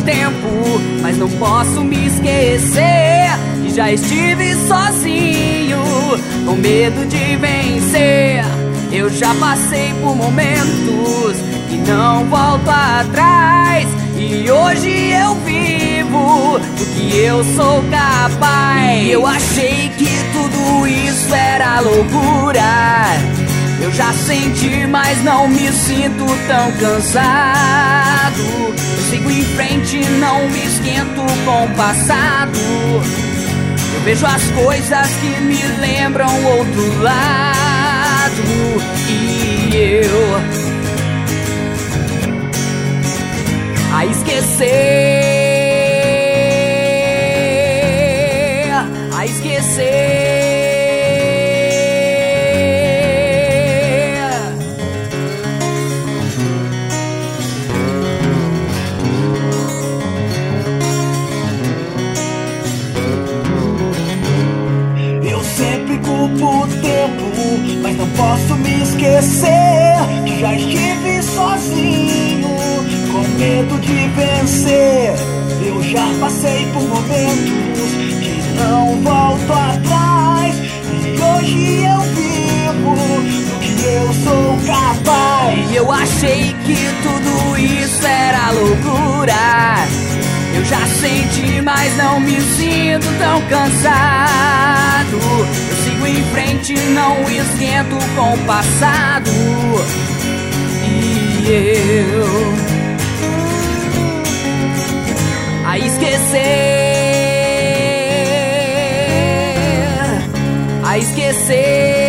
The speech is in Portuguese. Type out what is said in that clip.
tempo, mas não posso me esquecer que já estive sozinho, com medo de vencer. Eu já passei por momentos que não volto atrás, e hoje eu vivo do que eu sou capaz. E eu achei que tudo isso era loucura. Eu já senti, mas não me sinto tão cansado. Eu sigo em frente, não me esquento com o passado. Eu vejo as coisas que me lembram outro lado, e eu a esquecer, a esquecer. Eu sempre culpo o tempo, mas não posso me esquecer que já estive sozinho, com medo de vencer. Eu já passei por momentos que não volto atrás, e hoje eu vivo do que eu sou capaz. E eu achei que tudo isso era loucura. Eu já senti, mas não me sinto tão cansado. Eu sigo em frente, não esquento com o passado, e eu a esquecer, a esquecer.